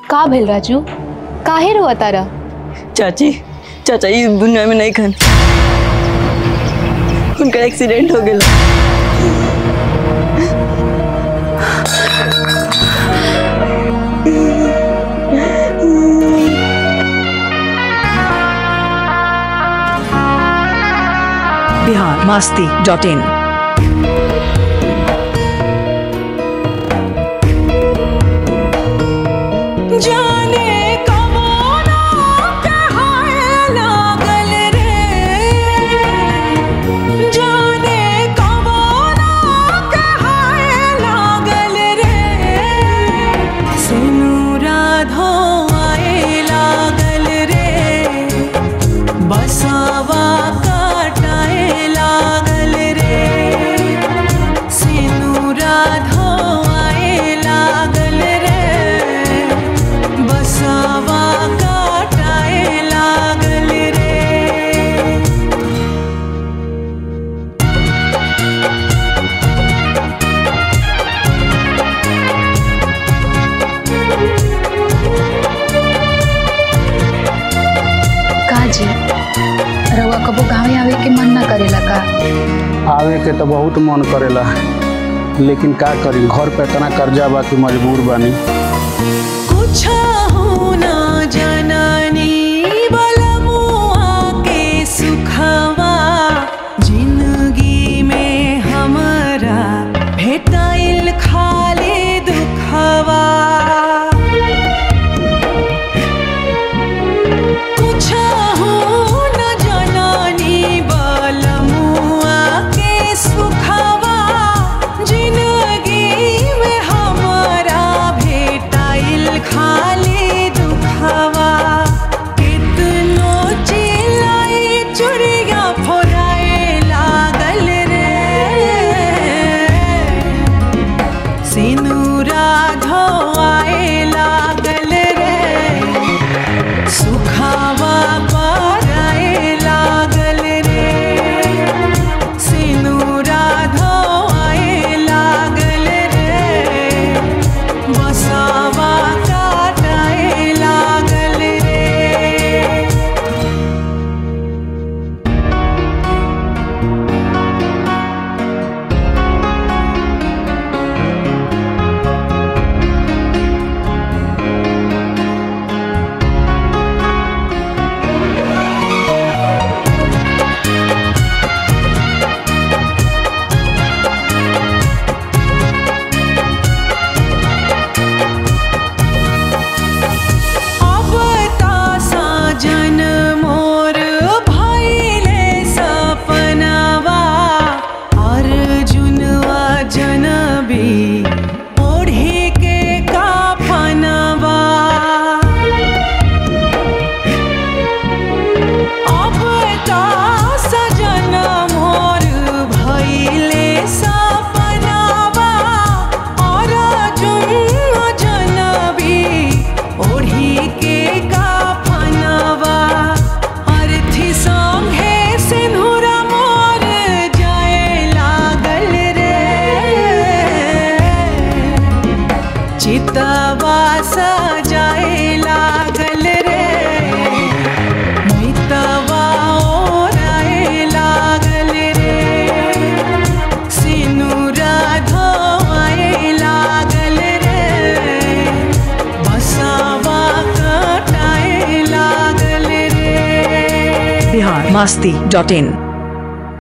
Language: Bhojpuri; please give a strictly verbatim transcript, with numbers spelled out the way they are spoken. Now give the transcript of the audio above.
का भेल राजू? काहे रोआ तारा? चाची चाचा इस दुनिया में नहीं खन, उनका एक्सीडेंट हो गया। बिहार मस्ती डॉट इन। रउआ कबो गाँव आवे के मन ना करेला का? आवे के तो बहुत मन करेला, लेकिन का करी, घर पे इतना कर्जा बा कि मजबूर बानी। कुछ हो ना जननी बलमुआ के सुखवा, जिंदगी में हमरा भेटाइल खाली दुखवा। बिहार मस्ती डॉट इन।